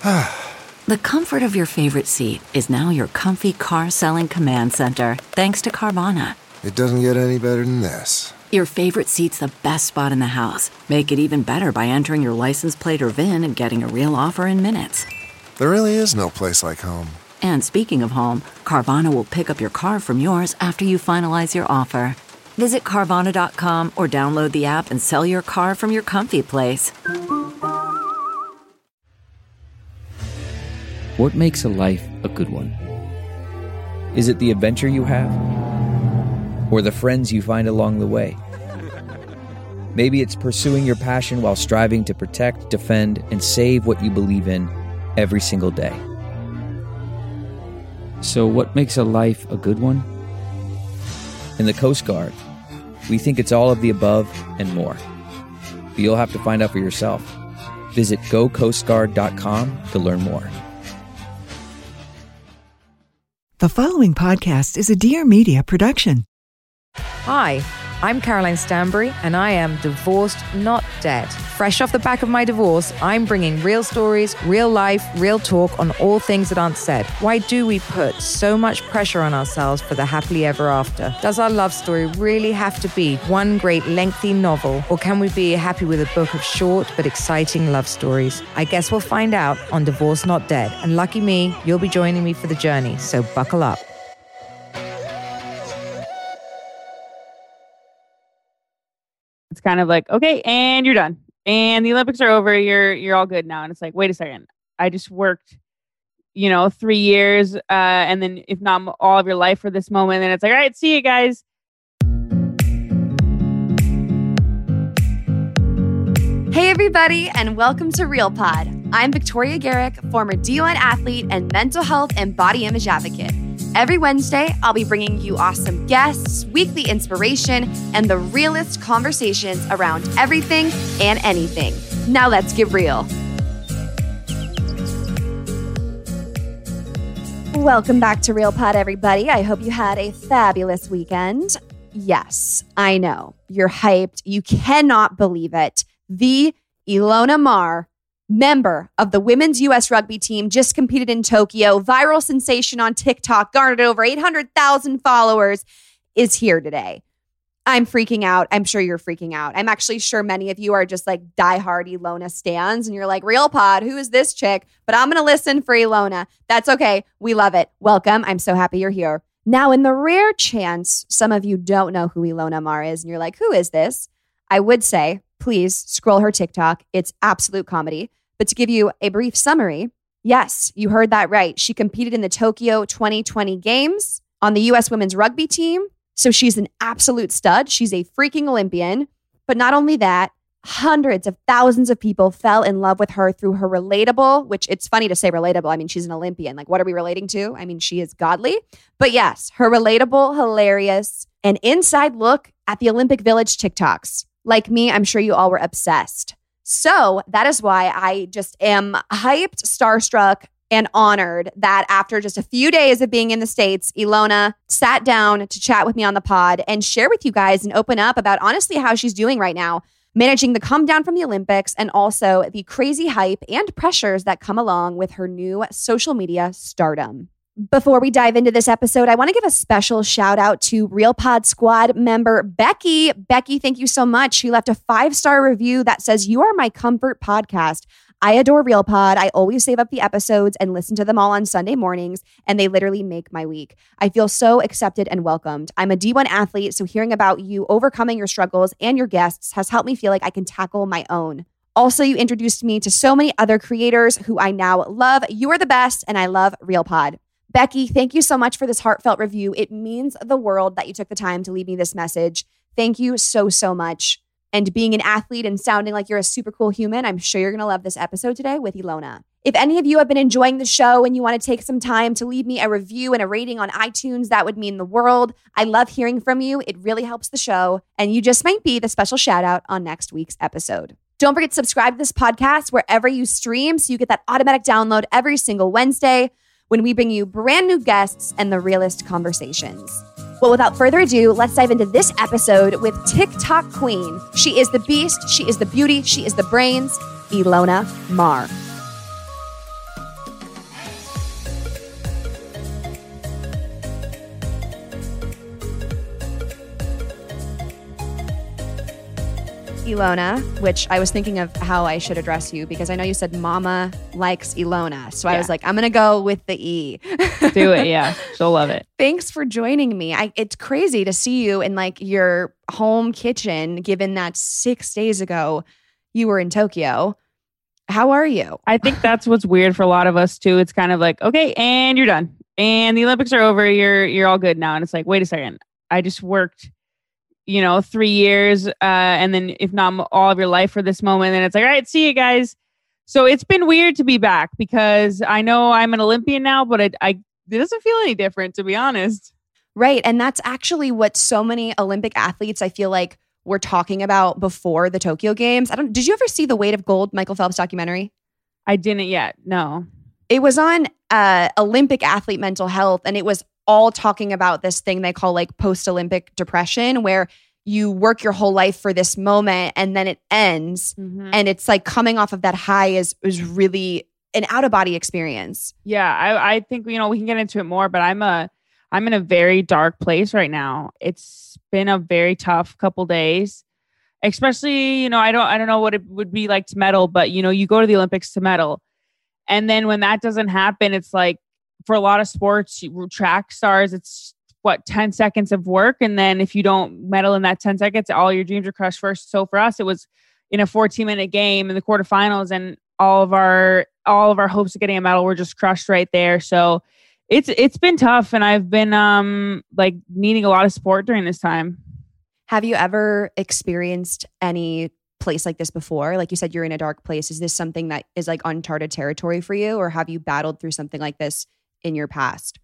The comfort of your favorite seat is now your comfy car selling command center, thanks to Carvana. It doesn't get any better than this. Your favorite seat's the best spot in the house. Make it even better by entering your license plate or VIN and getting a real offer in minutes. There really is no place like home. And speaking of home, Carvana will pick up your car from yours after you finalize your offer. Visit Carvana.com or download the app and sell your car from your comfy place. What makes a life a good one? Is it the adventure you have? Or the friends you find along the way? Maybe it's pursuing your passion while striving to protect, defend, and save what you believe in every single day. So what makes a life a good one? In the Coast Guard, we think it's all of the above and more. But you'll have to find out for yourself. Visit gocoastguard.com to learn more. The following podcast is a Dear Media production. Hi, I'm Caroline Stanbury, and I am divorced, not dead. Fresh off the back of my divorce, I'm bringing real stories, real life, real talk on all things that aren't said. Why do we put so much pressure on ourselves for the happily ever after? Does our love story really have to be one great lengthy novel, or can we be happy with a book of short but exciting love stories? I guess we'll find out on Divorced Not Dead, and lucky me, you'll be joining me for the journey, so buckle up. It's kind of like, okay, and you're done. And the Olympics are over. You're all good now. And it's like, wait a second. I just worked, 3 years, and then if not all of your life for this moment. And it's like, all right, see you guys. Hey everybody, and welcome to Real Pod. I'm Victoria Garrick, former D1 athlete and mental health and body image advocate. Every Wednesday, I'll be bringing you awesome guests, weekly inspiration, and the realest conversations around everything and anything. Now let's get real. Welcome back to Real Pod, everybody. I hope you had a fabulous weekend. Yes, I know. You're hyped. You cannot believe it. The Ilona Maher, member of the women's U.S. rugby team, just competed in Tokyo. Viral sensation on TikTok, garnered over 800,000 followers, is here today. I'm freaking out. I'm sure you're freaking out. I'm actually sure many of you are just like diehard Ilona stans, and you're like, Real Pod, who is this chick? But I'm going to listen for Ilona. That's okay. We love it. Welcome. I'm so happy you're here. Now, in the rare chance some of you don't know who Ilona Maher is, and you're like, who is this? I would say, please scroll her TikTok. It's absolute comedy. But to give you a brief summary, yes, you heard that right. She competed in the Tokyo 2020 Games on the U.S. women's rugby team. So she's an absolute stud. She's a freaking Olympian. But not only that, hundreds of thousands of people fell in love with her through her relatable, which it's funny to say relatable. I mean, she's an Olympian. Like, what are we relating to? I mean, she is godly. But yes, her relatable, hilarious, and inside look at the Olympic Village TikToks. Like me, I'm sure you all were obsessed. So that is why I just am hyped, starstruck, and honored that after just a few days of being in the States, Ilona sat down to chat with me on the pod and share with you guys and open up about honestly how she's doing right now, managing the come down from the Olympics and also the crazy hype and pressures that come along with her new social media stardom. Before we dive into this episode, I want to give a special shout out to Real Pod Squad member Becky. Becky, thank you so much. She left a 5-star review that says, "You are my comfort podcast. I adore Real Pod. I always save up the episodes and listen to them all on Sunday mornings, and they literally make my week. I feel so accepted and welcomed. I'm a D1 athlete, so hearing about you overcoming your struggles and your guests has helped me feel like I can tackle my own. Also, you introduced me to so many other creators who I now love. You are the best, and I love Real Pod." Becky, thank you so much for this heartfelt review. It means the world that you took the time to leave me this message. Thank you so, so much. And being an athlete and sounding like you're a super cool human, I'm sure you're going to love this episode today with Ilona. If any of you have been enjoying the show and you want to take some time to leave me a review and a rating on iTunes, that would mean the world. I love hearing from you. It really helps the show. And you just might be the special shout out on next week's episode. Don't forget to subscribe to this podcast wherever you stream so you get that automatic download every single Wednesday when we bring you brand new guests and the realest conversations. Well, without further ado, let's dive into this episode with TikTok queen. She is the beast, she is the beauty, she is the brains, Ilona Maher. Ilona, which I was thinking of how I should address you because I know you said Mama likes Ilona. So I was like, I'm going to go with the E. Do it. Yeah. She'll love it. Thanks for joining me. It's crazy to see you in like your home kitchen, given that 6 days ago you were in Tokyo. How are you? I think that's what's weird for a lot of us too. It's kind of like, okay, and you're done. And the Olympics are over. You're all good now. And it's like, wait a second. I just worked 3 years, and then if not all of your life for this moment, and it's like, all right, see you guys. So it's been weird to be back because I know I'm an Olympian now, but it doesn't feel any different, to be honest. Right. And that's actually what so many Olympic athletes, I feel like, were talking about before the Tokyo Games. Did you ever see the Weight of Gold Michael Phelps documentary? I didn't yet. No. It was on Olympic athlete mental health, and it was all talking about this thing they call like post-Olympic depression, where you work your whole life for this moment and then it ends. Mm-hmm. And it's like coming off of that high is really an out-of-body experience. Yeah, I think, we can get into it more, but I'm in a very dark place right now. It's been a very tough couple days, especially, I don't know what it would be like to medal, but you go to the Olympics to medal. And then when that doesn't happen, it's like, for a lot of sports, track stars, it's 10 seconds of work. And then if you don't medal in that 10 seconds, all your dreams are crushed first. So for us, it was in a 14-minute game in the quarterfinals, and all of our hopes of getting a medal were just crushed right there. So it's been tough, and I've been needing a lot of support during this time. Have you ever experienced any place like this before? Like you said, you're in a dark place. Is this something that is like uncharted territory for you, or have you battled through something like this in your past?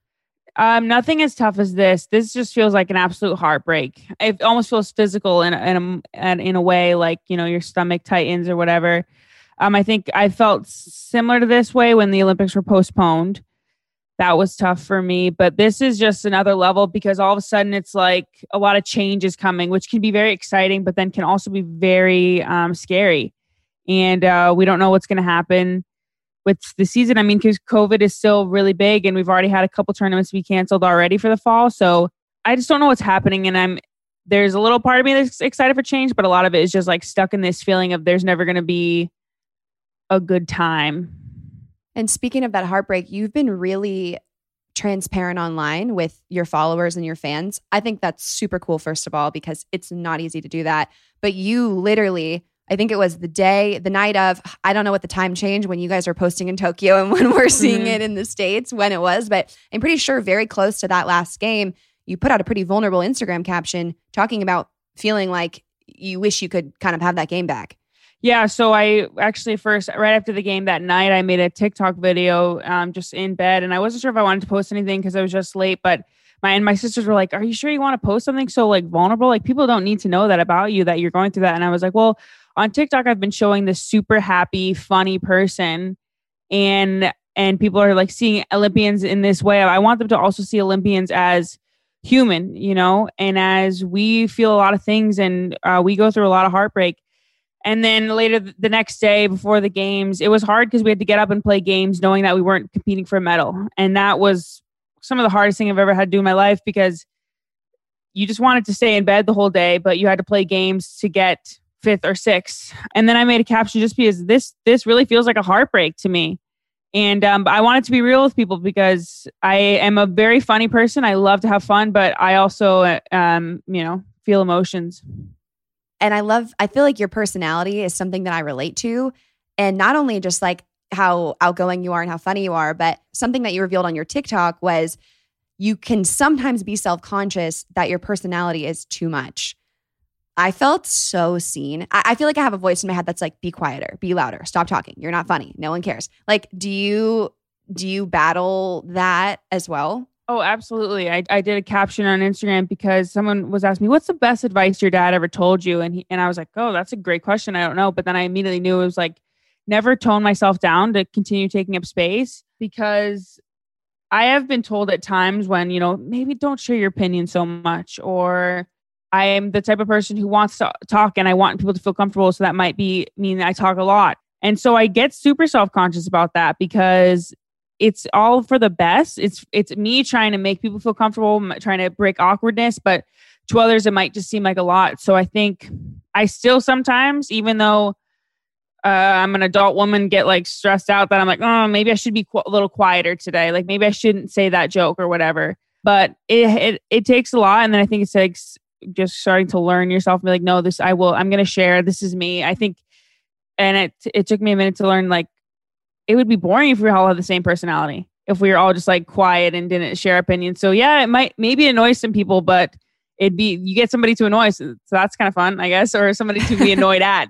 Nothing as tough as this. This just feels like an absolute heartbreak. It almost feels physical in a way, like, your stomach tightens or whatever. I think I felt similar to this way when the Olympics were postponed. That was tough for me, but this is just another level because all of a sudden it's like a lot of change is coming, which can be very exciting, but then can also be very scary. And we don't know what's going to happen with the season. I mean, because COVID is still really big, and we've already had a couple tournaments be canceled already for the fall. So I just don't know what's happening. And there's a little part of me that's excited for change, but a lot of it is just like stuck in this feeling of there's never going to be a good time. And speaking of that heartbreak, you've been really transparent online with your followers and your fans. I think that's super cool, first of all, because it's not easy to do that. But you literally, I think it was the night of, I don't know what the time changed when you guys are posting in Tokyo and when we're seeing it in the States, when it was, but I'm pretty sure very close to that last game, you put out a pretty vulnerable Instagram caption talking about feeling like you wish you could kind of have that game back. Yeah, so I actually right after the game that night, I made a TikTok video just in bed, and I wasn't sure if I wanted to post anything because I was just late, but my sisters were like, are you sure you want to post something so like vulnerable? Like people don't need to know that about you, that you're going through that. And I was like, well, on TikTok, I've been showing this super happy, funny person, and people are like seeing Olympians in this way. I want them to also see Olympians as human, and as we feel a lot of things and we go through a lot of heartbreak. And then later the next day before the games, it was hard because we had to get up and play games knowing that we weren't competing for a medal. And that was some of the hardest thing I've ever had to do in my life because you just wanted to stay in bed the whole day, but you had to play games to get 5th or 6th. And then I made a caption just because this really feels like a heartbreak to me. And I wanted to be real with people because I am a very funny person. I love to have fun, but I also, feel emotions. And I feel like your personality is something that I relate to. And not only just like how outgoing you are and how funny you are, but something that you revealed on your TikTok was you can sometimes be self-conscious that your personality is too much. I felt so seen. I feel like I have a voice in my head that's like, be quieter, be louder, stop talking. You're not funny. No one cares. Like, do you battle that as well? Oh, absolutely. I did a caption on Instagram because someone was asking me, what's the best advice your dad ever told you? And I was like, oh, that's a great question. I don't know. But then I immediately knew it was like, never tone myself down to continue taking up space, because I have been told at times when, maybe don't share your opinion so much, or I am the type of person who wants to talk and I want people to feel comfortable. So that might mean that I talk a lot. And so I get super self-conscious about that because it's all for the best. It's me trying to make people feel comfortable, trying to break awkwardness, but to others, it might just seem like a lot. So I think I still sometimes, even though I'm an adult woman, get like stressed out that I'm like, oh, maybe I should be a little quieter today. Like maybe I shouldn't say that joke or whatever. But it takes a lot. And then I think it takes just starting to learn yourself and be like, no, I'm going to share. This is me. I think, and it took me a minute to learn, like, it would be boring if we all had the same personality, if we were all just like quiet and didn't share opinions. So yeah, it maybe annoy some people, but you get somebody to annoy. So that's kind of fun, I guess, or somebody to be annoyed at.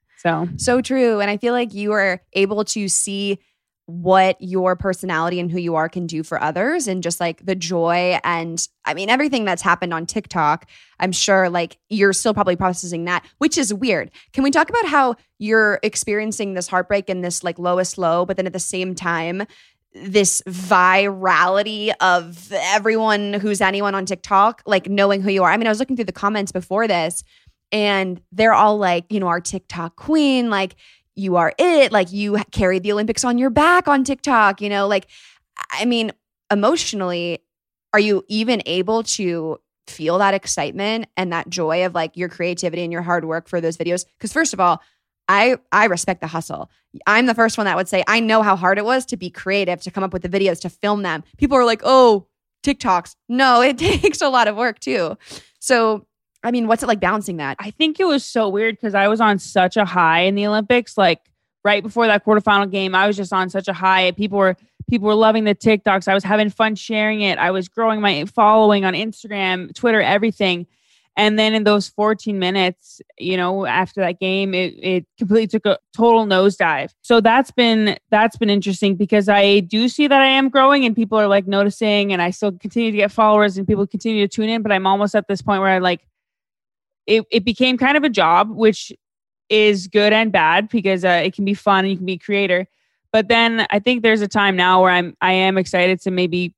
So true. And I feel like you are able to see what your personality and who you are can do for others, and just like the joy. And I mean, everything that's happened on TikTok, I'm sure like you're still probably processing that, which is weird. Can we talk about how you're experiencing this heartbreak and this like lowest low, but then at the same time, this virality of everyone who's anyone on TikTok, like knowing who you are? I mean, I was looking through the comments before this, and they're all like, you know, our TikTok queen, like, you are it, like you carried the Olympics on your back on TikTok, you know, like, I mean, emotionally, are you even able to feel that excitement and that joy of like your creativity and your hard work for those videos? Because first of all, I respect the hustle. I'm the first one that would say, I know how hard it was to be creative, to come up with the videos, to film them. People are like, oh, TikToks. No, it takes a lot of work too. So I mean, what's it like balancing that? I think it was so weird because I was on such a high in the Olympics. Like right before that quarterfinal game, I was just on such a high. People were loving the TikToks. I was having fun sharing it. I was growing my following on Instagram, Twitter, everything. And then in those 14 minutes, you know, after that game, it completely took a total nosedive. So that's been interesting because I do see that I am growing and people are like noticing, and I still continue to get followers and people continue to tune in. But I'm almost at this point where I like, it became kind of a job, which is good and bad because it can be fun and you can be a creator. But then I think there's a time now where I am excited to maybe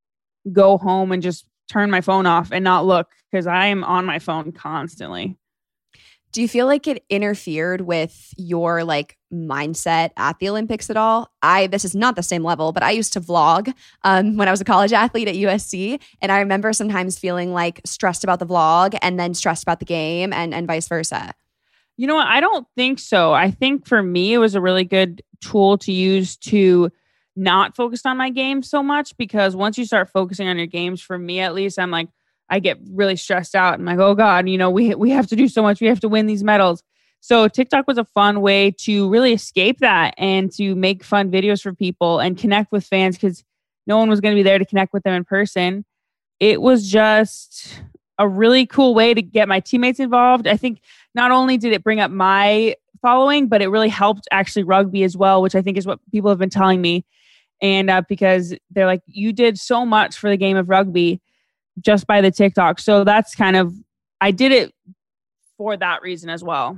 go home and just turn my phone off and not look, because I am on my phone constantly. Do you feel like it interfered with your like mindset at the Olympics at all? This is not the same level, but I used to vlog when I was a college athlete at USC. And I remember sometimes feeling like stressed about the vlog and then stressed about the game and vice versa. You know what? I don't think so. I think for me, it was a really good tool to use to not focus on my game so much, because once you start focusing on your games, for me at least, I'm like, I get really stressed out. I'm like, oh God, you know, we have to do so much. We have to win these medals. So TikTok was a fun way to really escape that and to make fun videos for people and connect with fans, because no one was going to be there to connect with them in person. It was just a really cool way to get my teammates involved. I think not only did it bring up my following, but it really helped actually rugby as well, which I think is what people have been telling me. And because they're like, you did so much for the game of rugby just by the TikTok. So that's kind of, I did it for that reason as well.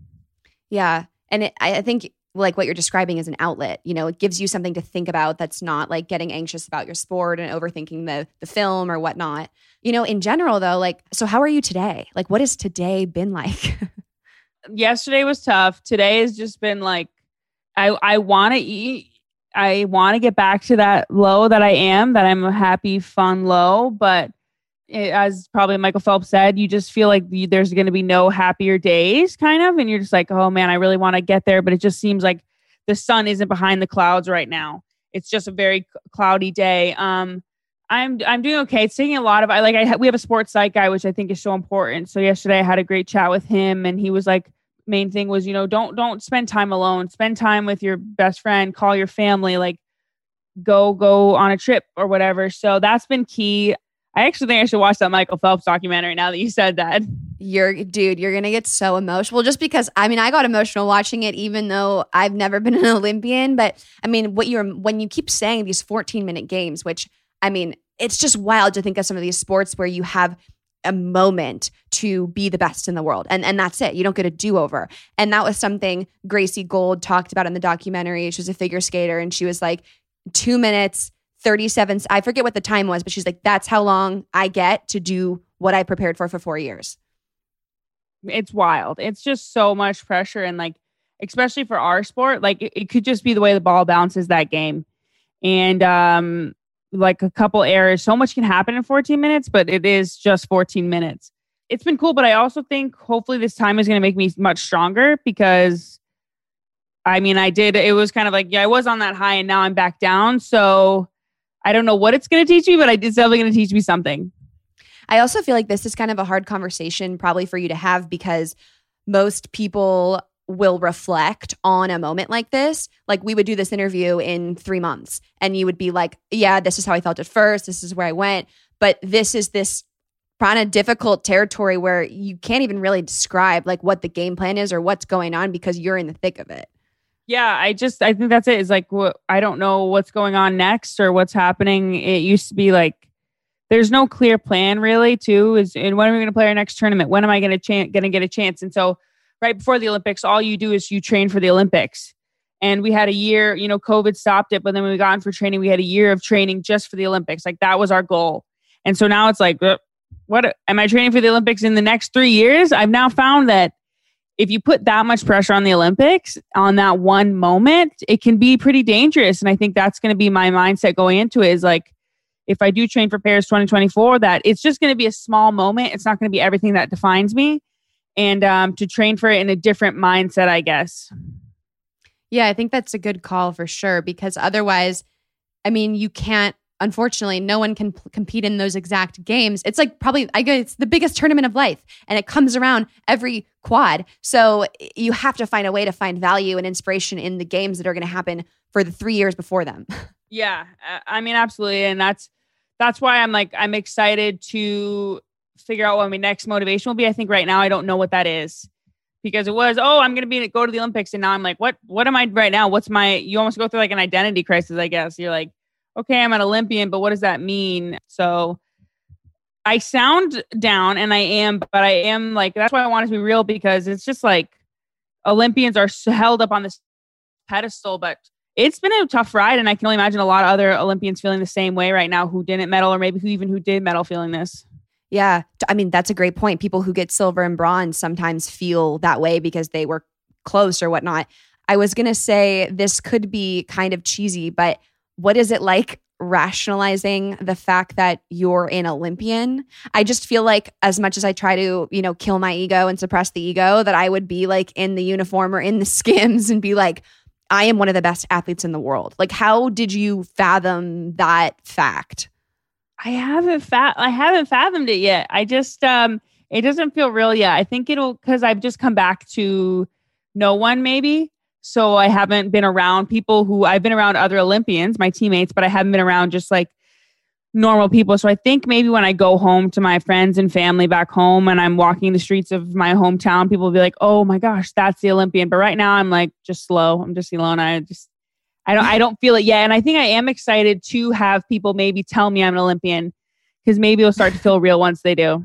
Yeah. And I think like what you're describing is an outlet. You know, it gives you something to think about that's not like getting anxious about your sport and overthinking the film or whatnot. You know, in general though, like, so how are you today? Like, what has today been like? Yesterday was tough. Today has just been like, I want to eat. I want to get back to that low that I'm a happy, fun low. But as probably Michael Phelps said, you just feel like there's going to be no happier days kind of. And you're just like, oh man, I really want to get there. But it just seems like the sun isn't behind the clouds right now. It's just a very cloudy day. I'm doing okay. It's taking a lot of, we have a sports psych guy, which I think is so important. So yesterday I had a great chat with him, and he was like, main thing was, you know, don't spend time alone, spend time with your best friend, call your family, like go on a trip or whatever. So that's been key. I actually think I should watch that Michael Phelps documentary now that you said that. You're going to get so emotional just because, I mean, I got emotional watching it, even though I've never been an Olympian. But I mean, when you keep saying these 14-minute games, which I mean, it's just wild to think of some of these sports where you have a moment to be the best in the world. And that's it. You don't get a do-over. And that was something Gracie Gold talked about in the documentary. She was a figure skater, and she was like 2 minutes, 37. I forget what the time was, but she's like, that's how long I get to do what I prepared for 4 years. It's wild. It's just so much pressure. And like, especially for our sport, like it could just be the way the ball bounces that game. And like a couple errors, so much can happen in 14 minutes, but it is just 14 minutes. it's been cool, but I also think hopefully this time is going to make me much stronger because it was kind of like, I was on that high and now I'm back down. So I don't know what it's going to teach me, but it's definitely going to teach me something. I also feel like this is kind of a hard conversation probably for you to have because most people will reflect on a moment like this. Like we would do this interview in 3 months and you would be like, yeah, this is how I felt at first. This is where I went. But this is this kind of difficult territory where you can't even really describe like what the game plan is or what's going on because you're in the thick of it. Yeah, I think that's it. It's like, I don't know what's going on next or what's happening. It used to be like, there's no clear plan really too. And when are we going to play our next tournament? When am I going to get a chance? And so right before the Olympics, all you do is you train for the Olympics. And we had a year, COVID stopped it. But then when we got in for training, we had a year of training just for the Olympics. Like that was our goal. And so now it's like, what am I training for the Olympics in the next 3 years? I've now found that if you put that much pressure on the Olympics on that one moment, it can be pretty dangerous. And I think that's going to be my mindset going into it is like, if I do train for Paris 2024, that it's just going to be a small moment. It's not going to be everything that defines me. And to train for it in a different mindset, I guess. Yeah, I think that's a good call for sure. Because otherwise, you can't, unfortunately, no one can compete in those exact games. It's like it's the biggest tournament of life and it comes around every quad. So you have to find a way to find value and inspiration in the games that are going to happen for the 3 years before them. Yeah, absolutely. And that's why I'm excited to figure out what my next motivation will be. I think right now I don't know what that is because it was, I'm going to go to the Olympics. And now I'm like, what am I right now? You almost go through like an identity crisis, I guess. You're like, okay, I'm an Olympian, but what does that mean? So I sound down and I am, but I am like, that's why I want it to be real because it's just like Olympians are held up on this pedestal, but it's been a tough ride. And I can only imagine a lot of other Olympians feeling the same way right now who didn't medal or maybe who did medal feeling this. Yeah. That's a great point. People who get silver and bronze sometimes feel that way because they were close or whatnot. I was going to say this could be kind of cheesy, but what is it like rationalizing the fact that you're an Olympian? I just feel like as much as I try to, kill my ego and suppress the ego, that I would be like in the uniform or in the skims and be like, I am one of the best athletes in the world. Like, how did you fathom that fact? I haven't fathomed it yet. I just, it doesn't feel real yet. I think because I've just come back to no one maybe. So I haven't been around people I've been around other Olympians, my teammates, but I haven't been around just like normal people. So I think maybe when I go home to my friends and family back home and I'm walking the streets of my hometown, people will be like, oh my gosh, that's the Olympian. But right now I'm like just slow. I'm just Ilona. I don't feel it yet. And I think I am excited to have people maybe tell me I'm an Olympian because maybe it'll start to feel real once they do.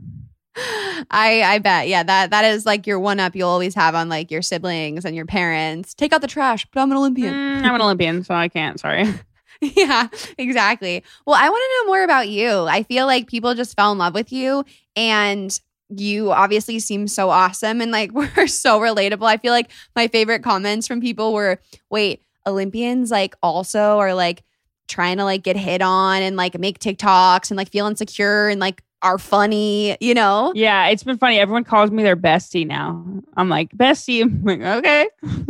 I bet. Yeah, that is like your one up you'll always have on like your siblings and your parents. Take out the trash, but I'm an Olympian. I'm an Olympian, so I can't. Sorry. Yeah, exactly. Well, I want to know more about you. I feel like people just fell in love with you and you obviously seem so awesome and like we're so relatable. I feel like my favorite comments from people were, wait, Olympians like also are like trying to like get hit on and like make TikToks and like feel insecure and like are funny, Yeah, it's been funny. Everyone calls me their bestie now. I'm like, bestie. I'm like, okay.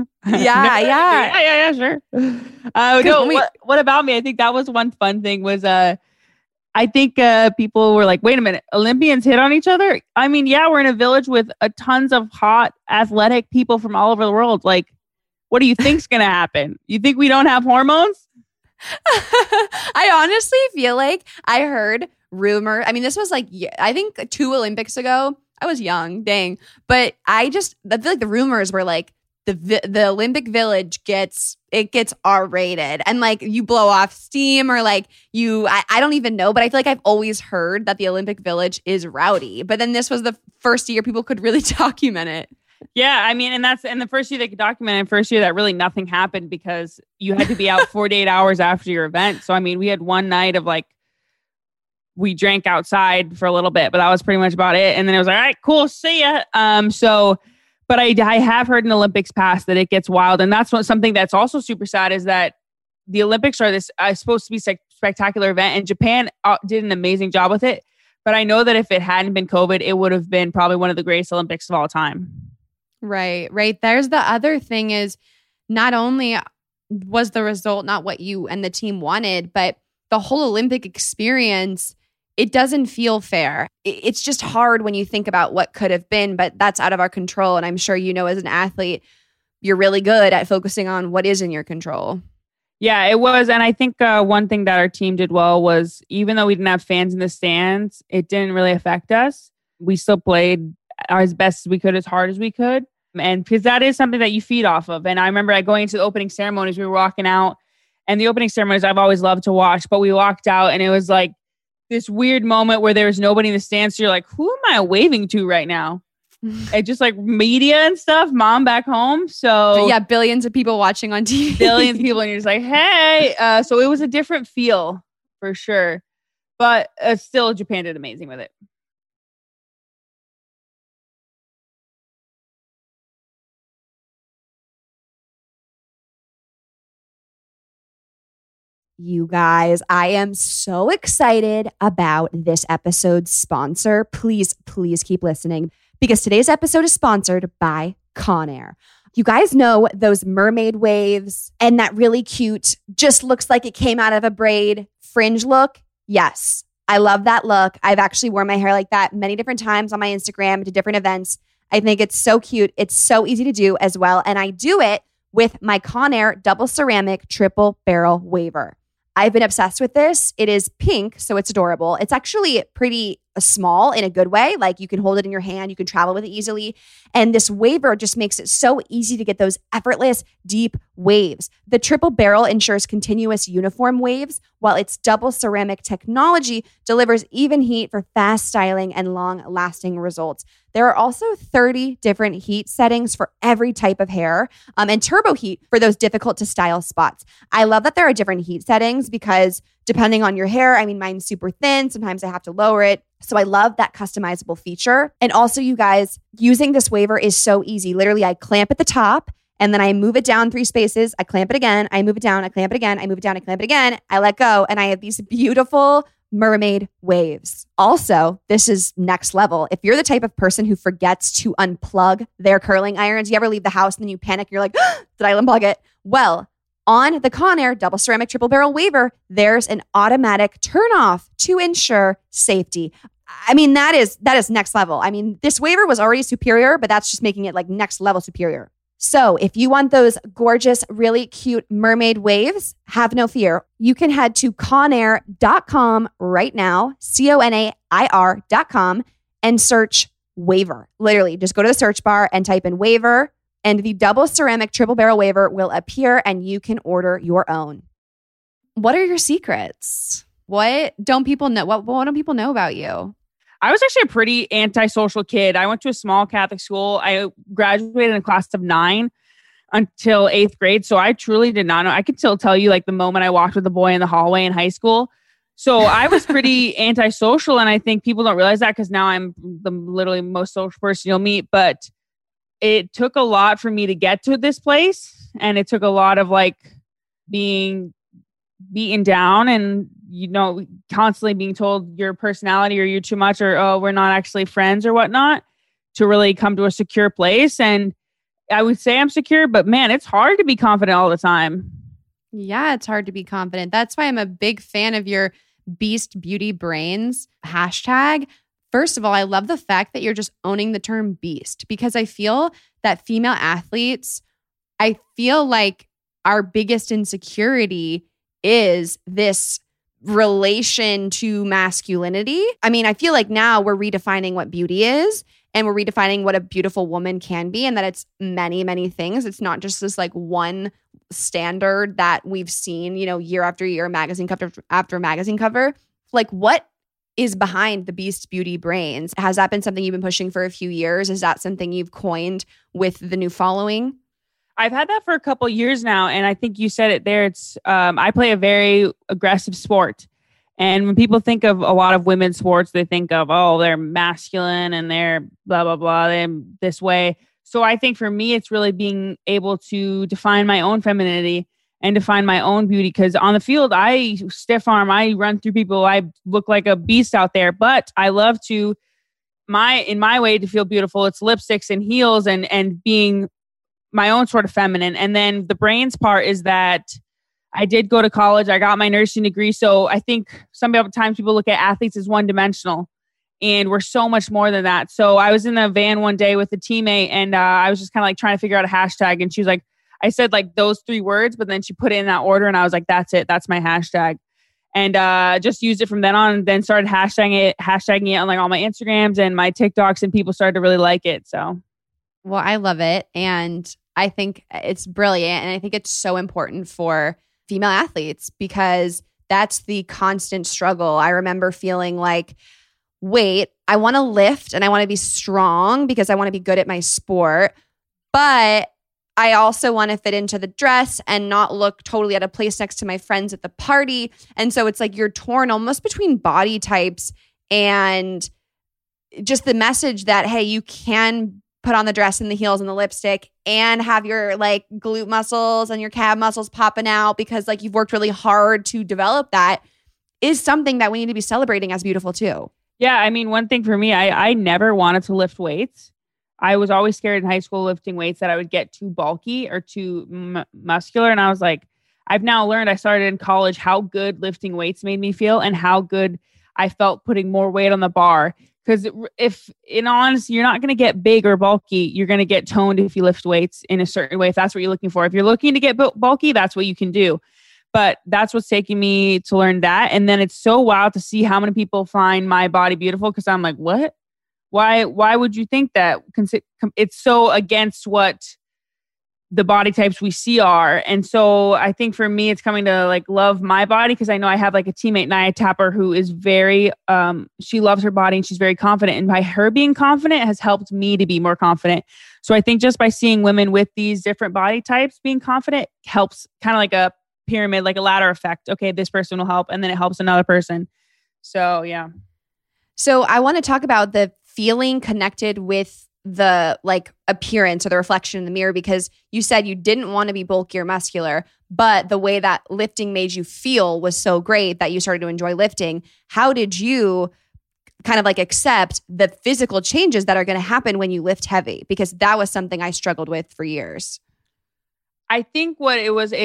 Yeah, sure. What about me? I think that was one fun thing was I think people were like, wait a minute, Olympians hit on each other? Yeah, we're in a village with tons of hot, athletic people from all over the world. Like, what do you think's going to happen? You think we don't have hormones? I honestly feel like I heard rumor. This was like, I think 2 Olympics ago. I was young, dang. But I feel like the rumors were like the Olympic Village gets R-rated and like you blow off steam or like I don't even know, but I feel like I've always heard that the Olympic Village is rowdy. But then this was the first year people could really document it. Yeah, and the first year they could document it, first year that really nothing happened because you had to be out 48 hours after your event. So we had one night of like we drank outside for a little bit, but that was pretty much about it. And then it was like, all right, cool, see ya. But I have heard in Olympics past that it gets wild, and that's something that's also super sad is that the Olympics are this supposed to be spectacular event, and Japan did an amazing job with it. But I know that if it hadn't been COVID, it would have been probably one of the greatest Olympics of all time. Right. There's the other thing is not only was the result not what you and the team wanted, but the whole Olympic experience, it doesn't feel fair. It's just hard when you think about what could have been, but that's out of our control. And I'm sure, as an athlete, you're really good at focusing on what is in your control. Yeah, it was. And I think one thing that our team did well was even though we didn't have fans in the stands, it didn't really affect us. We still played as best as we could, as hard as we could. And because that is something that you feed off of. And I remember going into the opening ceremonies, we were walking out, and the opening ceremonies I've always loved to watch, but we walked out and it was like this weird moment where there was nobody in the stands. So you're like, who am I waving to right now? And just like media and stuff, mom back home. So but yeah, billions of people watching on TV. Billions of people, and you're just like, hey. So it was a different feel for sure. But still, Japan did amazing with it. You guys, I am so excited about this episode's sponsor. Please keep listening because today's episode is sponsored by Conair. You guys know those mermaid waves and that really cute, just looks like it came out of a braid fringe look? Yes, I love that look. I've actually worn my hair like that many different times on my Instagram to different events. I think it's so cute. It's so easy to do as well. And I do it with my Conair double ceramic triple barrel waver. I've been obsessed with this. It is pink, so it's adorable. It's actually pretty small in a good way. Like you can hold it in your hand, you can travel with it easily. And this waver just makes it so easy to get those effortless, deep waves. The triple barrel ensures continuous uniform waves, while its double ceramic technology delivers even heat for fast styling and long-lasting results. There are also 30 different heat settings for every type of hair, and turbo heat for those difficult to style spots. I love that there are different heat settings because depending on your hair, mine's super thin. Sometimes I have to lower it. So I love that customizable feature. And also, you guys, using this waver is so easy. Literally, I clamp at the top and then I move it down 3 spaces. I clamp it again. I move it down. I clamp it again. I move it down. I clamp it again. I let go. And I have these beautiful mermaid waves. Also, this is next level. If you're the type of person who forgets to unplug their curling irons, you ever leave the house and then you panic, you're like, did I unplug it? Well, on the Conair double ceramic triple barrel waver, there's an automatic turn off to ensure safety. That is next level. This waver was already superior, but that's just making it like next level superior. So if you want those gorgeous, really cute mermaid waves, have no fear. You can head to Conair.com right now, Conair.com, and search waver. Literally, just go to the search bar and type in waver, and the double ceramic triple barrel waver will appear and you can order your own. What are your secrets? What don't people know? What don't people know about you? I was actually a pretty antisocial kid. I went to a small Catholic school. I graduated in a class of 9 until 8th grade. So I truly did not know. I could still tell you like the moment I walked with a boy in the hallway in high school. So I was pretty antisocial. And I think people don't realize that because now I'm the literally most social person you'll meet. But it took a lot for me to get to this place. And it took a lot of like being beaten down and, constantly being told your personality or you're too much or, oh, we're not actually friends or whatnot to really come to a secure place. And I would say I'm secure, but man, it's hard to be confident all the time. Yeah, it's hard to be confident. That's why I'm a big fan of your Beast Beauty Brains hashtag. First of all, I love the fact that you're just owning the term beast because I feel that female athletes, I feel like our biggest insecurity is this relation to masculinity. I feel like now we're redefining what beauty is and we're redefining what a beautiful woman can be and that it's many, many things. It's not just this like one standard that we've seen, year after year, magazine cover after magazine cover. Like what is behind the Beast Beauty Brains? Has that been something you've been pushing for a few years? Is that something you've coined with the new following? I've had that for a couple of years now. And I think you said it there. It's I play a very aggressive sport. And when people think of a lot of women's sports, they think of, oh, they're masculine and they're blah, blah, blah, they're this way. So I think for me, it's really being able to define my own femininity and to find my own beauty. Because on the field, I stiff arm, I run through people, I look like a beast out there. But I love to, in my way to feel beautiful, it's lipsticks and heels and being my own sort of feminine. And then the brains part is that I did go to college. I got my nursing degree. So I think sometimes people look at athletes as one dimensional, and we're so much more than that. So I was in a van one day with a teammate, and I was just kind of like trying to figure out a hashtag. And she was like, I said like those 3 words, but then she put it in that order, and I was like, that's it. That's my hashtag. And just used it from then on, and then started hashtagging it on like all my Instagrams and my TikToks, and people started to really like it. So, well, I love it. And I think it's brilliant. And I think it's so important for female athletes because that's the constant struggle. I remember feeling like, wait, I want to lift and I want to be strong because I want to be good at my sport, but I also want to fit into the dress and not look totally out of place next to my friends at the party. And so it's like you're torn almost between body types and just the message that, hey, you can put on the dress and the heels and the lipstick and have your like glute muscles and your calf muscles popping out because like you've worked really hard to develop that is something that we need to be celebrating as beautiful too. Yeah. I mean, one thing for me, I never wanted to lift weights. I was always scared in high school lifting weights that I would get too bulky or too muscular. And I was like, I've now learned, I started in college, how good lifting weights made me feel and how good I felt putting more weight on the bar. Because if, in all honesty, you're not going to get big or bulky, you're going to get toned if you lift weights in a certain way, if that's what you're looking for. If you're looking to get bulky, that's what you can do. But that's what's taking me to learn that. And then it's so wild to see how many people find my body beautiful because I'm like, what? Why would you think that? It's so against what the body types we see are. And so I think for me, it's coming to like love my body because I know I have like a teammate, Nia Tapper, who is very, she loves her body and she's very confident. And by her being confident has helped me to be more confident. So I think just by seeing women with these different body types being confident helps, kind of like a pyramid, like a ladder effect. Okay, this person will help. And then it helps another person. So yeah. So I want to talk about the feeling connected with the like appearance or the reflection in the mirror, because you said you didn't want to be bulky or muscular, but the way that lifting made you feel was so great that you started to enjoy lifting. How did you kind of like accept the physical changes that are going to happen when you lift heavy? Because that was something I struggled with for years. I think what it was,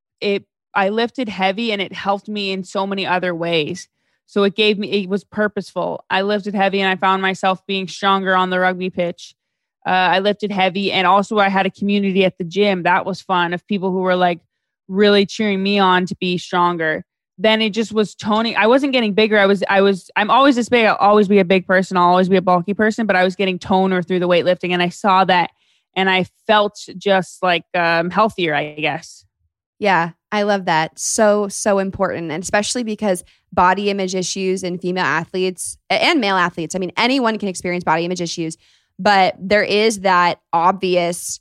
I lifted heavy and it helped me in so many other ways. So it was purposeful. I lifted heavy and I found myself being stronger on the rugby pitch. I lifted heavy. And also I had a community at the gym. That was fun, of people who were like really cheering me on to be stronger. Then it just was toning. I wasn't getting bigger. I'm always this big. I'll always be a big person. I'll always be a bulky person, but I was getting toner through the weightlifting. And I saw that and I felt just like healthier, I guess. Yeah, I love that. So, so important. And especially because body image issues in female athletes and male athletes, I mean, anyone can experience body image issues, but there is that obvious,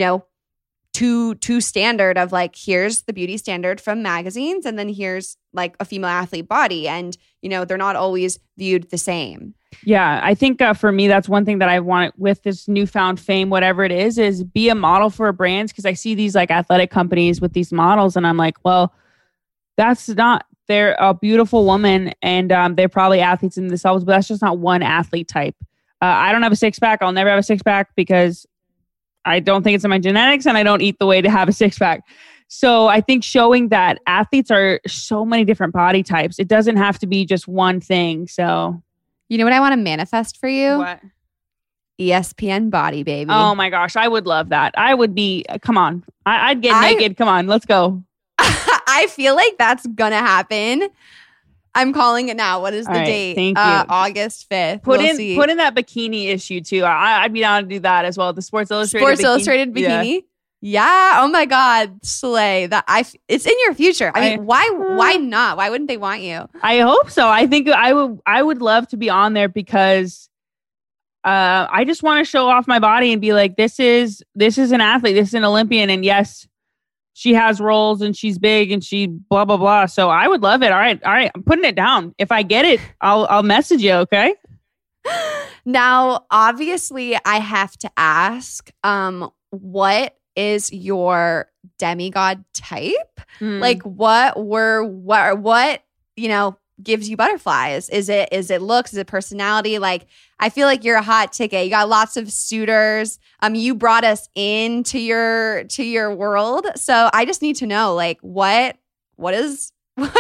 two standard of like, here's the beauty standard from magazines, and then here's like a female athlete body. And, they're not always viewed the same. Yeah, I think for me, that's one thing that I want with this newfound fame, whatever it is be a model for brands. Because I see these like athletic companies with these models and I'm like, well, they're a beautiful woman and they're probably athletes in themselves, but that's just not one athlete type. I don't have a six-pack. I'll never have a six-pack because I don't think it's in my genetics and I don't eat the way to have a six-pack. So I think showing that athletes are so many different body types. It doesn't have to be just one thing. So, you know what I want to manifest for you? What? ESPN body, baby. Oh my gosh, I would love that. I would be. Come on, I'd get naked. Come on, let's go. I feel like that's gonna happen. I'm calling it now. What is the date? Thank you. August 5th. Put in that bikini issue too. I'd be down to do that as well. The Sports Illustrated bikini. Yeah. Oh my God. Slay. It's in your future. I mean, why not? Why wouldn't they want you? I hope so. I think I would love to be on there because I just want to show off my body and be like, this is an athlete. This is an Olympian. And yes, she has roles and she's big and she blah, blah, blah. So I would love it. All right. I'm putting it down. If I get it, I'll message you. Okay. Now, obviously I have to ask, what is your demigod type? Like what gives you butterflies? Is it looks? Is it personality? Like, I feel like you're a hot ticket. You got lots of suitors. You brought us into your world. So I just need to know, like, what turns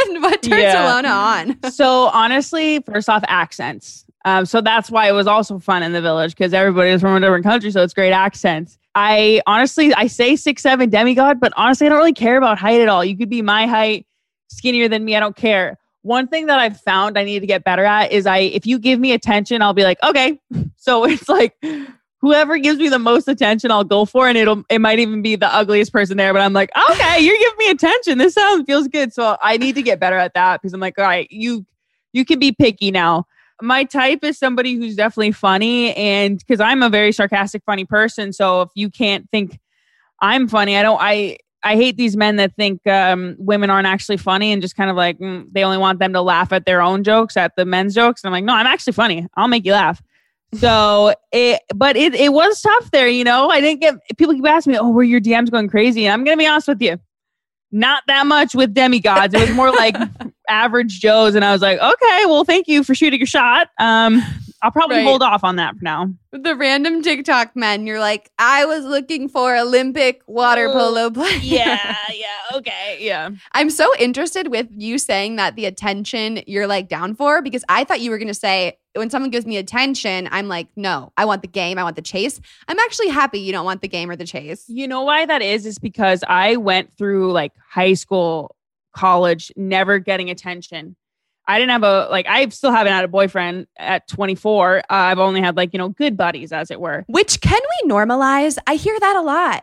Ilona on? So honestly, first off, accents. So that's why it was also fun in the village, because everybody is from a different country. So it's great accents. I say 6'7" demigod, but honestly, I don't really care about height at all. You could be my height, skinnier than me. I don't care. One thing that I've found I need to get better at is if you give me attention, I'll be like, okay. So it's like whoever gives me the most attention, I'll go for, and it might even be the ugliest person there, but I'm like, okay, you're giving me attention. This feels good. So I need to get better at that, because I'm like, all right, you can be picky now. My type is somebody who's definitely funny, and because I'm a very sarcastic, funny person. So if you can't think I'm funny, I hate these men that think women aren't actually funny and just kind of like, they only want them to laugh at their own jokes, at the men's jokes. And I'm like, no, I'm actually funny. I'll make you laugh. So it was tough there. I didn't get, people keep asking me, oh, were your DMs going crazy? And I'm going to be honest with you, not that much with demigods. It was more like average Joes. And I was like, okay, well, thank you for shooting your shot. I'll probably hold off on that for now. The random TikTok men, you're like, I was looking for Olympic water polo players. Yeah, okay, yeah. I'm so interested with you saying that the attention you're like down for, because I thought you were going to say, when someone gives me attention, I'm like, no, I want the game. I want the chase. I'm actually happy you don't want the game or the chase. You know why that is because I went through like high school, college, never getting attention. I didn't have I still haven't had a boyfriend at 24. I've only had good buddies, as it were. Which can we normalize? I hear that a lot.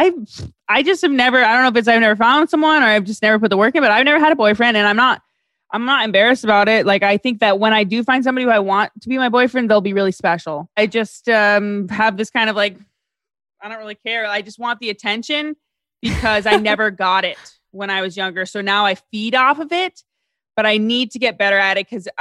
I just have never, I don't know if it's I've never found someone or I've just never put the work in, but I've never had a boyfriend, and I'm not embarrassed about it. Like, I think that when I do find somebody who I want to be my boyfriend, they'll be really special. I just have this kind of I don't really care. I just want the attention because I never got it when I was younger. So now I feed off of it. But I need to get better at it because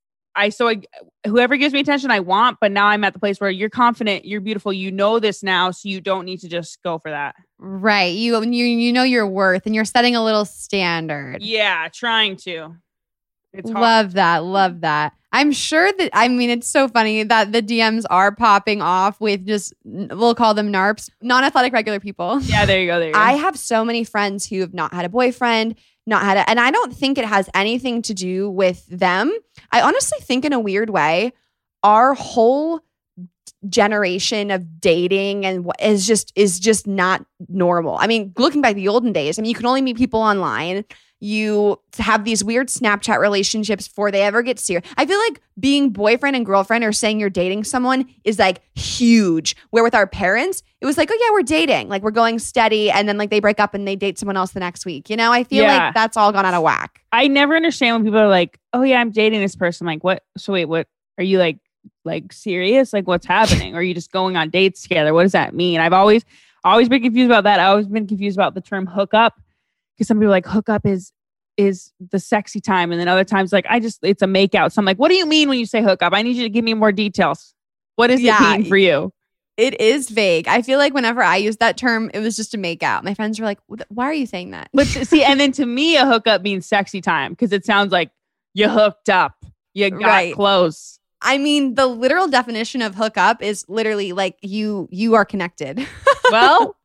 whoever gives me attention, I want. But now I'm at the place where you're confident, you're beautiful, you know this now, so you don't need to just go for that. Right. You know your worth, and you're setting a little standard. Yeah, trying to. It's hard. Love that. I'm sure that, it's so funny that the DMs are popping off with we'll call them NARPs, non-athletic regular people. Yeah, there you go. I have so many friends who have not had a boyfriend, and I don't think it has anything to do with them. I honestly think, in a weird way, our whole generation of dating and what is just not normal. Looking back the olden days, you can only meet people online. You have these weird Snapchat relationships before they ever get serious. I feel like being boyfriend and girlfriend or saying you're dating someone is huge. Where with our parents, it was oh yeah, we're dating. We're going steady. And then they break up and they date someone else the next week. I feel like that's all gone out of whack. I never understand when people are like, oh yeah, I'm dating this person. I'm like, what? So wait, what? Are you serious? What's happening? Or are you just going on dates together? What does that mean? I've always been confused about that. I've always been confused about the term hookup. Because some people are hookup is the sexy time. And then other times, it's a makeout. So I'm like, what do you mean when you say hookup? I need you to give me more details. What does it mean for you? It is vague. I feel like whenever I used that term, it was just a makeout. My friends were like, why are you saying that? But see, and then to me, a hookup means sexy time because it sounds like you hooked up. You got close. The literal definition of hookup is literally you are connected. Well.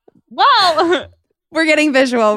We're getting visual.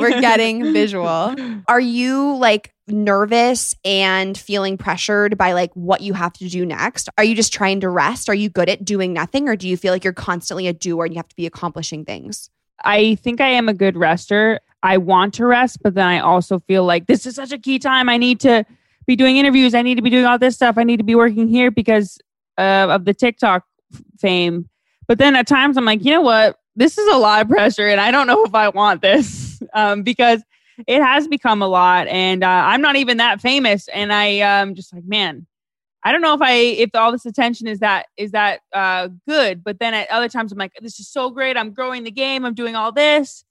Are you nervous and feeling pressured by what you have to do next? Are you just trying to rest? Are you good at doing nothing? Or do you feel like you're constantly a doer and you have to be accomplishing things? I think I am a good rester. I want to rest, but then I also feel like this is such a key time. I need to be doing interviews. I need to be doing all this stuff. I need to be working here because of the TikTok fame. But then at times I'm like, you know what? This is a lot of pressure and I don't know if I want this because it has become a lot and I'm not even that famous. And I just man, I don't know if all this attention is that good. But then at other times I'm like, this is so great. I'm growing the game. I'm doing all this.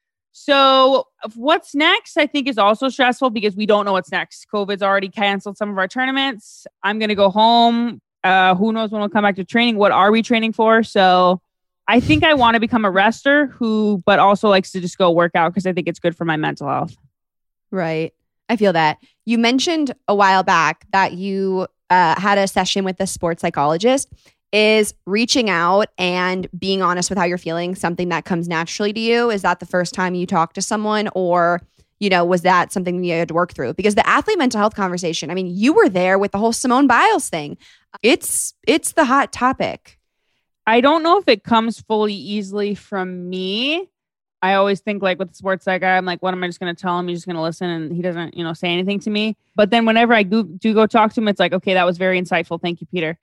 So what's next, I think, is also stressful because we don't know what's next. COVID's already canceled some of our tournaments. I'm going to go home. Who knows when we'll come back to training? What are we training for? So I think I want to become a wrestler but also likes to just go work out because I think it's good for my mental health. Right. I feel that. You mentioned a while back that you had a session with a sports psychologist. Is reaching out and being honest with how you're feeling something that comes naturally to you? Is that the first time you talk to someone, or, was that something you had to work through? Because the athlete mental health conversation, I mean, you were there with the whole Simone Biles thing. It's the hot topic. I don't know if it comes fully easily from me. I always think like with the sports psych guy, I'm like, what am I just going to tell him? He's just going to listen and he doesn't, say anything to me. But then whenever I do go talk to him, it's like, okay, that was very insightful. Thank you, Peter.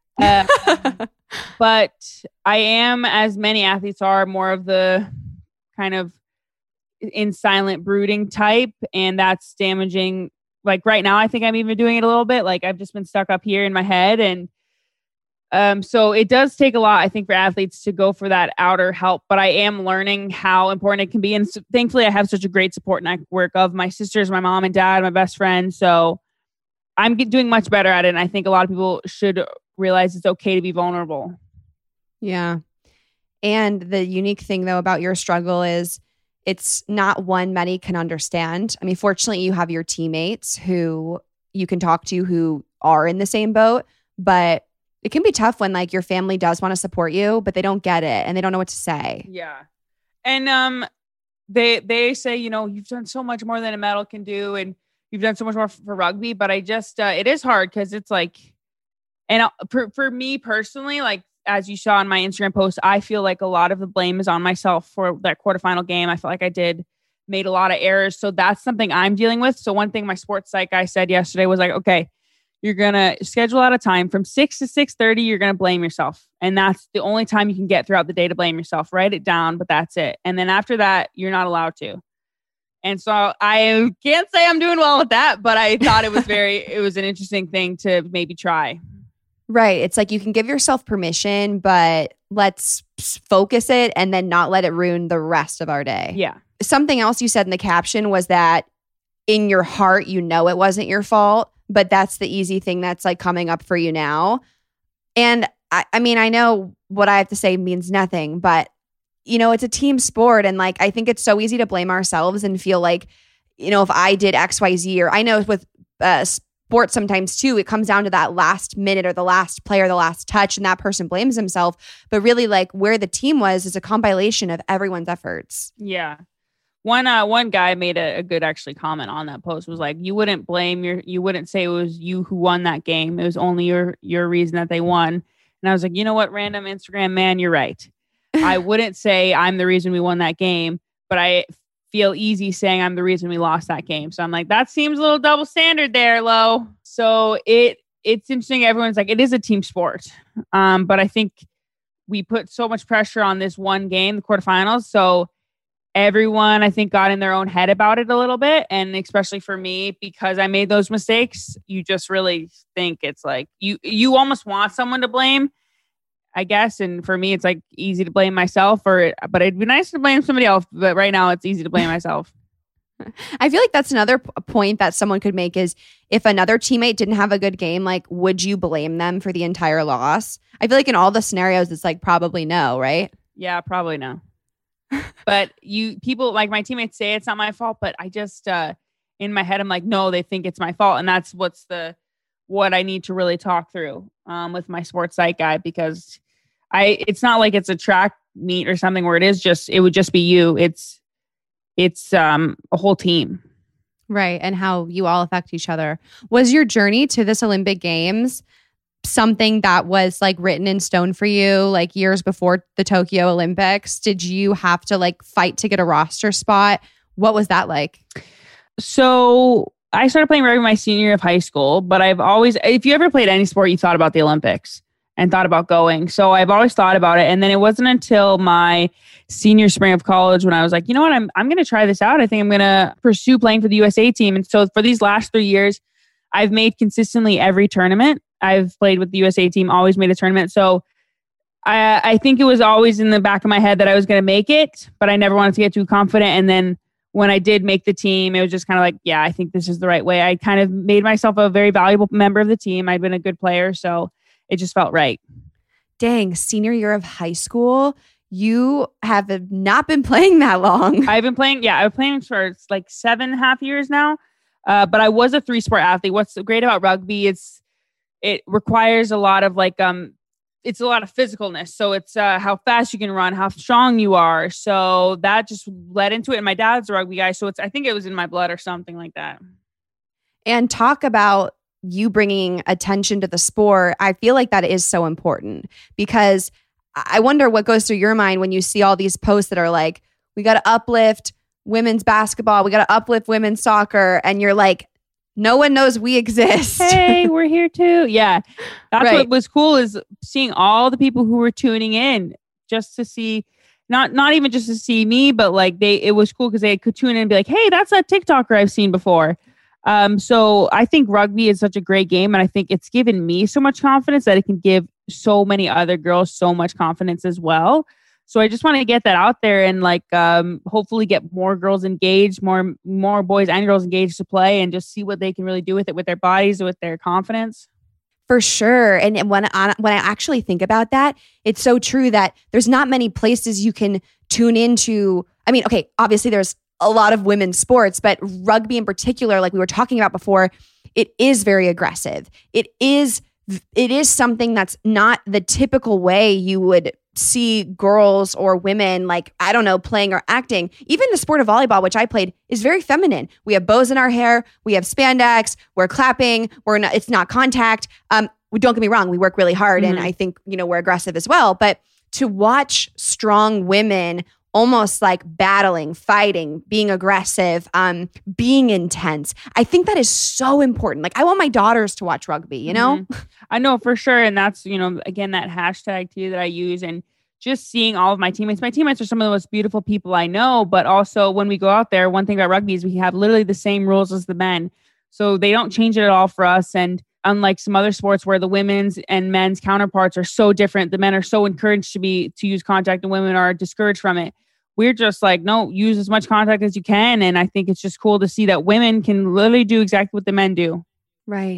But I am, as many athletes are, more of the kind of in silent brooding type. And that's damaging. Like right now, I think I'm even doing it a little bit. Like I've just been stuck up here in my head. And so it does take a lot, I think, for athletes to go for that outer help. But I am learning how important it can be. And so, thankfully, I have such a great support network of my sisters, my mom and dad, my best friend. So I'm doing much better at it. And I think a lot of people should realize it's okay to be vulnerable. Yeah. And the unique thing, though, about your struggle is it's not one many can understand. I mean, fortunately, you have your teammates who you can talk to who are in the same boat, but it can be tough when like your family does want to support you, but they don't get it and they don't know what to say. Yeah. And they say, you've done so much more than a medal can do and you've done so much more for rugby, but I just, it is hard because it's like, and for me personally, like, as you saw in my Instagram post, I feel like a lot of the blame is on myself for that quarterfinal game. I felt like I made a lot of errors. So that's something I'm dealing with. So one thing my sports psych guy said yesterday was like, okay, you're going to schedule out a time from 6 to 6:30. You're going to blame yourself. And that's the only time you can get throughout the day to blame yourself. Write it down, but that's it. And then after that, you're not allowed to. And so I can't say I'm doing well with that, but I thought it was an interesting thing to maybe try. Right. It's like you can give yourself permission, but let's focus it and then not let it ruin the rest of our day. Yeah. Something else you said in the caption was that in your heart, it wasn't your fault, but that's the easy thing that's like coming up for you now. And I mean, I know what I have to say means nothing, but it's a team sport. And like, I think it's so easy to blame ourselves and feel like, if I did X, Y, Z, or I know with sports sometimes too, it comes down to that last minute or the last play or the last touch and that person blames himself. But really like where the team was is a compilation of everyone's efforts. Yeah. One guy made a good actually comment on that post, was like, you wouldn't say it was you who won that game. It was only your reason that they won. And I was like, you know what, random Instagram man, you're right. I wouldn't say I'm the reason we won that game, but I feel easy saying I'm the reason we lost that game. So I'm like, that seems a little double standard there, Lo. So it's interesting. Everyone's like, it is a team sport. But I think we put so much pressure on this one game, the quarterfinals. So everyone, I think, got in their own head about it a little bit. And especially for me, because I made those mistakes, you just really think it's like you almost want someone to blame, I guess. And for me, it's like easy to blame myself, but it'd be nice to blame somebody else. But right now it's easy to blame myself. I feel like that's another point that someone could make is if another teammate didn't have a good game, like, would you blame them for the entire loss? I feel like in all the scenarios, it's like probably no, right? Yeah, probably no. But people like my teammates say it's not my fault, but I just, in my head, I'm like, no, they think it's my fault. And that's what I need to really talk through, with my sports psych guy, because it's not like it's a track meet or something where it would just be you. It's a whole team. Right. And how you all affect each other. Was your journey to this Olympic Games something that was like written in stone for you, like years before the Tokyo Olympics? Did you have to like fight to get a roster spot? What was that like? So I started playing rugby my senior year of high school, but I've always, if you ever played any sport, you thought about the Olympics and thought about going. So I've always thought about it. And then it wasn't until my senior spring of college when I was like, you know what, I'm going to try this out. I think I'm going to pursue playing for the USA team. And so for these last 3 years, I've made consistently every tournament. I've played with the USA team, always made a tournament. So I think it was always in the back of my head that I was going to make it, but I never wanted to get too confident. And then when I did make the team, it was just kind of like, yeah, I think this is the right way. I kind of made myself a very valuable member of the team. I'd been a good player, so it just felt right. Dang, senior year of high school, you have not been playing that long. I've been playing for like 7.5 years now. But I was a 3-sport athlete. What's great about rugby is it requires a lot of it's a lot of physicalness. So it's how fast you can run, how strong you are. So that just led into it. And my dad's a rugby guy. So I think it was in my blood or something like that. And talk about you bringing attention to the sport. I feel like that is so important because I wonder what goes through your mind when you see all these posts that are like, we got to uplift women's basketball. We got to uplift women's soccer. And you're like, no one knows we exist. Hey, we're here too. Yeah. That's what was cool is seeing all the people who were tuning in just to see, not even just to see me, but it was cool because they could tune in and be like, hey, that's that TikToker I've seen before. So I think rugby is such a great game. And I think it's given me so much confidence that it can give so many other girls so much confidence as well. So I just want to get that out there and hopefully get more girls engaged, more boys and girls engaged to play and just see what they can really do with it, with their bodies, with their confidence. For sure. And when I actually think about that, it's so true that there's not many places you can tune into. I mean, okay, obviously there's a lot of women's sports, but rugby in particular, like we were talking about before, it is very aggressive. It is something that's not the typical way you would see girls or women playing or acting. Even the sport of volleyball, which I played, is very feminine. We have bows in our hair. We have spandex. We're clapping. It's not contact. Don't get me wrong. We work really hard and I think, we're aggressive as well. But to watch strong women almost like battling, fighting, being aggressive, being intense. I think that is so important. Like I want my daughters to watch rugby, you know? Mm-hmm. I know for sure. And that's, again, that hashtag too that I use and just seeing all of my teammates. My teammates are some of the most beautiful people I know, but also when we go out there, one thing about rugby is we have literally the same rules as the men. So they don't change it at all for us. And unlike some other sports where the women's and men's counterparts are so different, the men are so encouraged to use contact and women are discouraged from it. We're just like, no, use as much contact as you can. And I think it's just cool to see that women can literally do exactly what the men do. Right.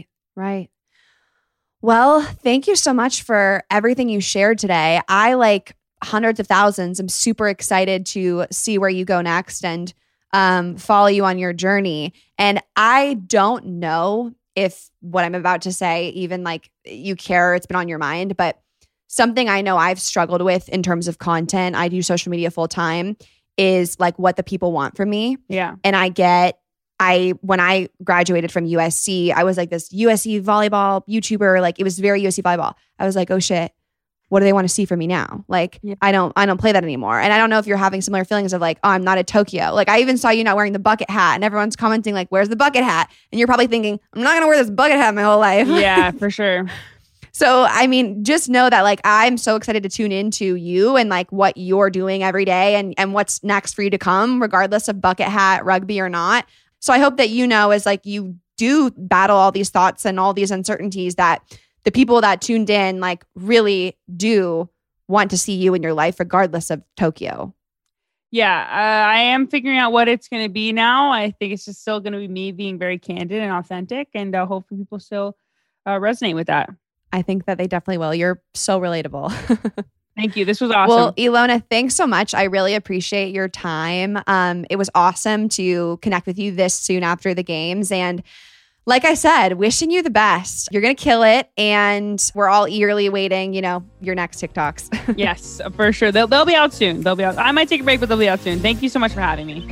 Well, thank you so much for everything you shared today. I, like hundreds of thousands, I'm super excited to see where you go next and follow you on your journey. And I don't know if what I'm about to say, even like you care, it's been on your mind, but something I know I've struggled with in terms of content, I do social media full time, is like what the people want from me. Yeah. And when I graduated from USC, I was like this USC volleyball YouTuber. Like it was very USC volleyball. I was like, oh shit, what do they want to see from me now? Like, yeah. I don't play that anymore. And I don't know if you're having similar feelings of like, oh, I'm not at Tokyo. Like I even saw you not wearing the bucket hat and everyone's commenting like, where's the bucket hat? And you're probably thinking, I'm not going to wear this bucket hat my whole life. Yeah, for sure. So, I mean, just know that like I'm so excited to tune into you and like what you're doing every day and what's next for you to come, regardless of bucket hat, rugby or not. So I hope that as like you do battle all these thoughts and all these uncertainties, that the people that tuned in like really do want to see you in your life, regardless of Tokyo. Yeah, I am figuring out what it's going to be now. I think it's just still going to be me being very candid and authentic, and hopefully people still resonate with that. I think that they definitely will. You're so relatable. Thank you. This was awesome. Well, Ilona, thanks so much. I really appreciate your time. It was awesome to connect with you this soon after the games. And like I said, wishing you the best. You're going to kill it. And we're all eagerly awaiting, your next TikToks. Yes, for sure. They'll be out soon. I might take a break, but they'll be out soon. Thank you so much for having me.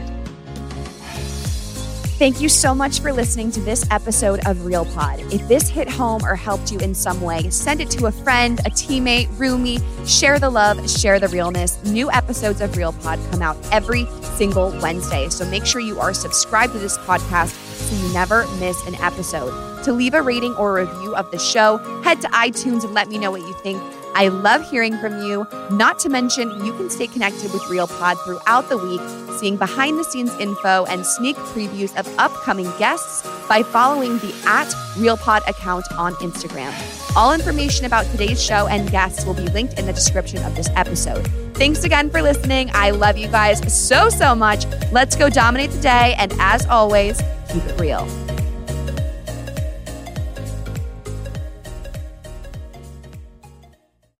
Thank you so much for listening to this episode of Real Pod. If this hit home or helped you in some way, send it to a friend, a teammate, roomie. Share the love, share the realness. New episodes of Real Pod come out every single Wednesday. So make sure you are subscribed to this podcast so you never miss an episode. To leave a rating or a review of the show, head to iTunes and let me know what you think. I love hearing from you. Not to mention, you can stay connected with Real Pod throughout the week, seeing behind the scenes info and sneak previews of upcoming guests by following the @RealPod account on Instagram. All information about today's show and guests will be linked in the description of this episode. Thanks again for listening. I love you guys so much. Let's go dominate the day. And as always, keep it real.